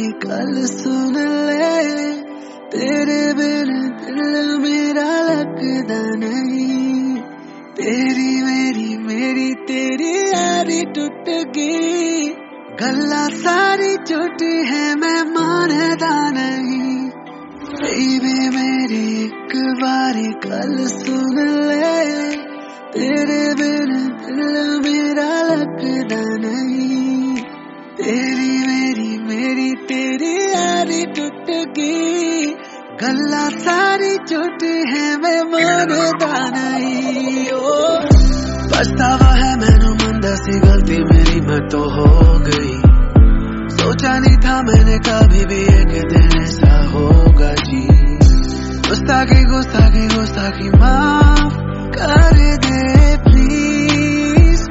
गल सुन ले, तेरे बिन दिल मेरा लगदा नहीं। तेरी मेरी तेरी यारी टुट गई, गल्ला सारी झूठी है मैं मानदा नहीं। बेबी मेरी एक बारी गल सुन ले, तेरे बिन दिल मेरा लगदा नहीं। तेरी मेरी तेरी यारी टुट गई, गल्ला सारी झूठी है मैं मानदा नहीं। पछतावा है मैनू मंदा सी गलती मेरी मैं तो हो गई। सोचा नहीं था मैंने कभी भी एक दिन ऐसा होगा जी। गुस्ताखी गुस्ताखी गुस्ताखी माफ कर दे please.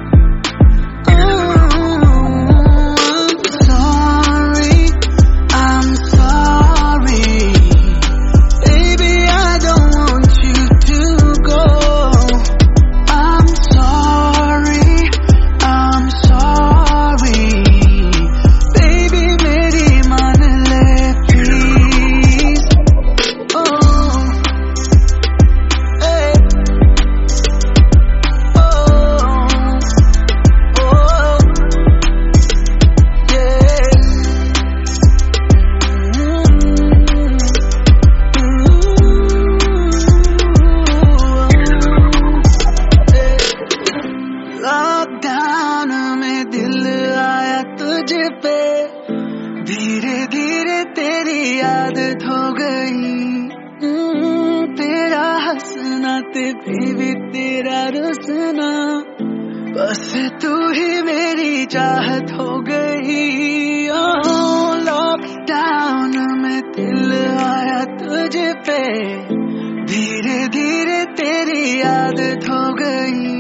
I'm sorry baby, I don't want you to go। I'm sorry baby, मेरी मान ले please। Hey, लॉकडाउन में दिल आया तुझ पे, धीरे धीरे तेरी आदत हो गई। तेरा हंसना ते भी तेरा रुसना, बस तू ही मेरी चाहत हो गई। लॉकडाउन में दिल आया तुझ पे, धीरे धीरे तेरी आदत हो गई।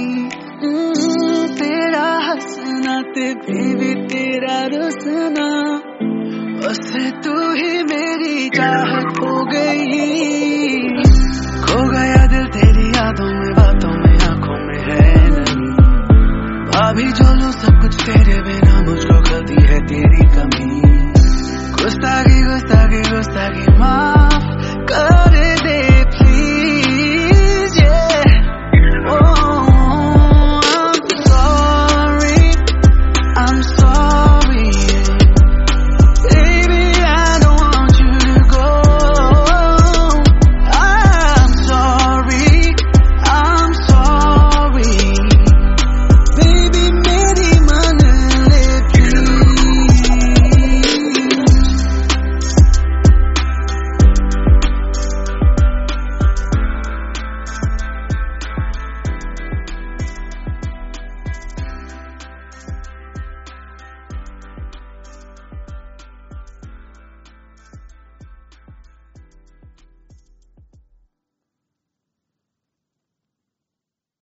तेरा हंसना ते भी तेरा रुसना, बस तू ही मेरी चाहत हो गई।